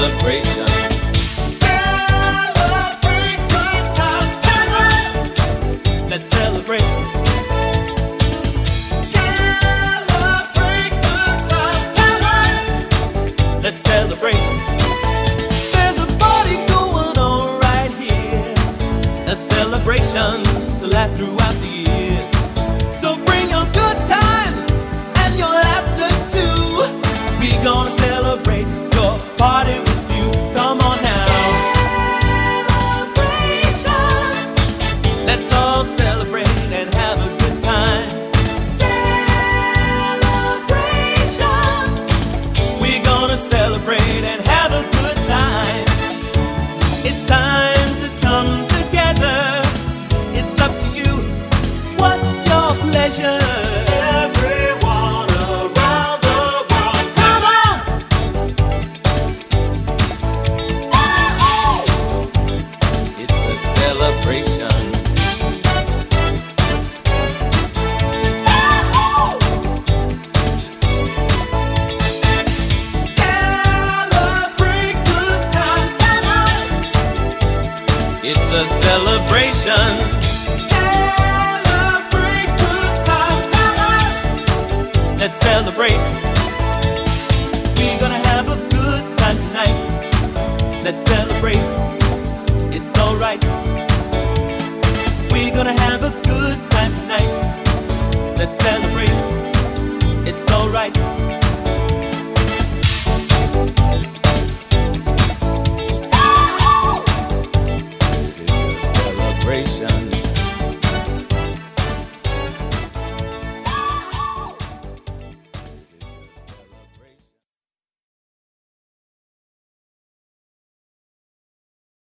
celebration. Celebrate good times. Let's celebrate. Celebrate good times. Let's celebrate. There's a party going on right here. A celebration to last throughout the years. So bring your good times and your laughter too. We gonna celebrate your party with you. Come on now. Celebration. Let's all celebrate and have a good time. Celebration. We're gonna celebrate and have a good time. It's time to come together. It's up to you. What's your pleasure? Everyone around the world, come on! Oh, It's a celebration. celebrate good times. It's a celebration. Celebrate good times. Let's celebrate. We're gonna have a good time tonight. Let's celebrate. It's alright. We're gonna have